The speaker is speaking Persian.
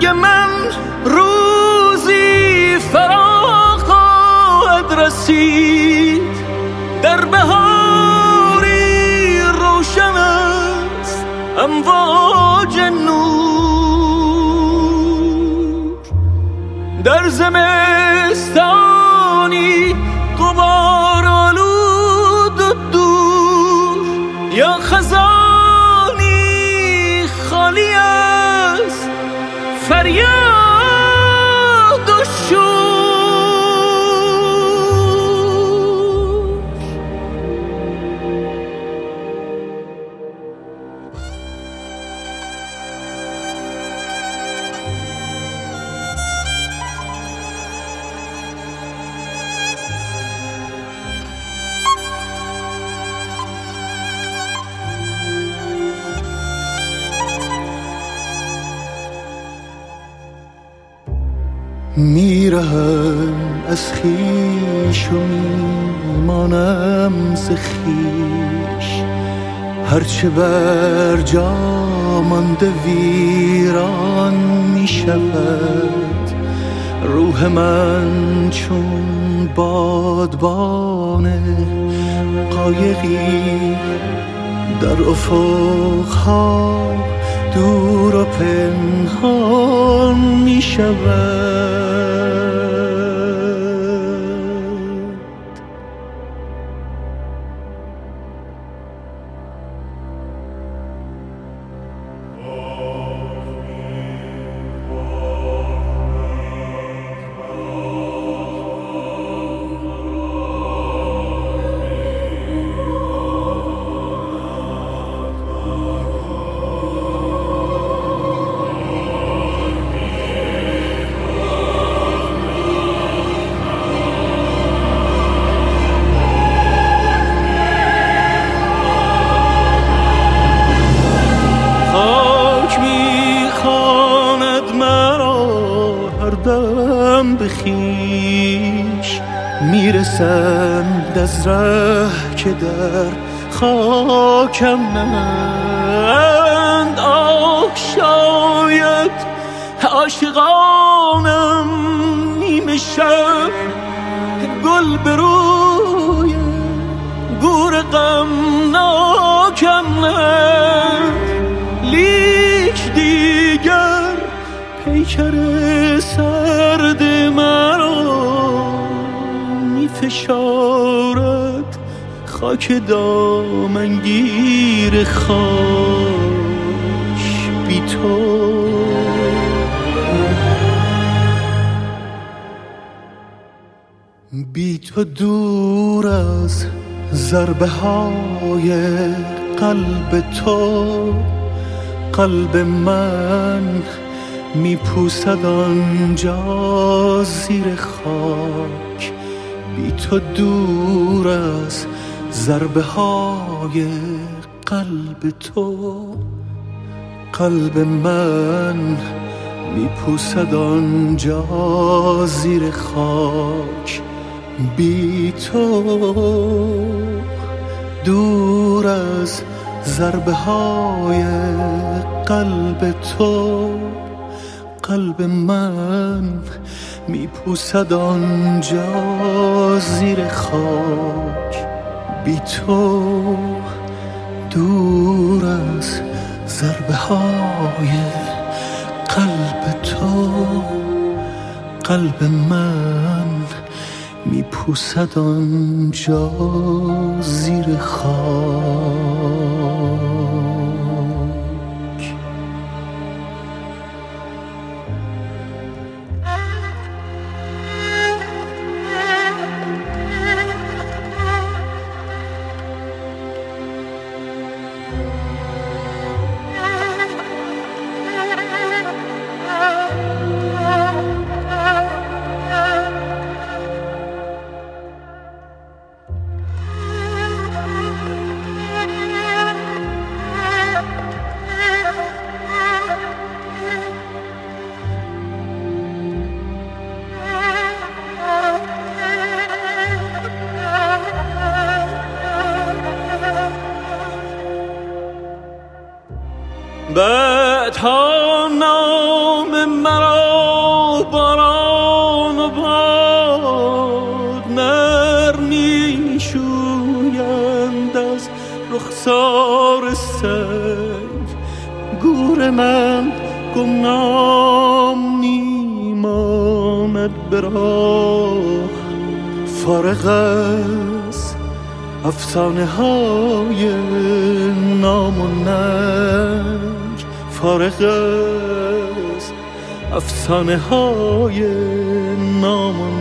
مرگ من روزی فرا خواهد رسید، در بهاری روشن است امواج نور، در زمستانی غبار آلود و دور، یا خزانی خالی است فریاد و شور. میرهم از خویش و میمانم ز خویش، هرچه بر جا مانده ویران میشود. روح من چون بادبان قایقی در افقها دور و پنهان می شود. بخیش میرسند از ره که در خاکم نند. آه شاید عاشقانم نیمه شب گل به روی گور غمناکم نند، لیک دیگر پیکر سرد مرا می فشارد خاک دامنگیر خاک بی تو. بی تو دور از ضربه های قلب تو، قلب من میپوسد آنجا زیر خاک. بی تو دور از ضربه های قلب تو، قلب من میپوسد آنجا زیر خاک. بی تو دور از ضربه های قلب تو، قلب من میپوسد آنجا زیر خاک. بی تو دور از ضربه های قلب تو، قلب من میپوسد آنجا زیر خاک. بعدها نام مرا باران و باد نرمی شویند از رخسار سنگ. گور من گمنام میماند به راه، فارغ از افسانه های نام و ننگ، فارغ از افسانه های نام و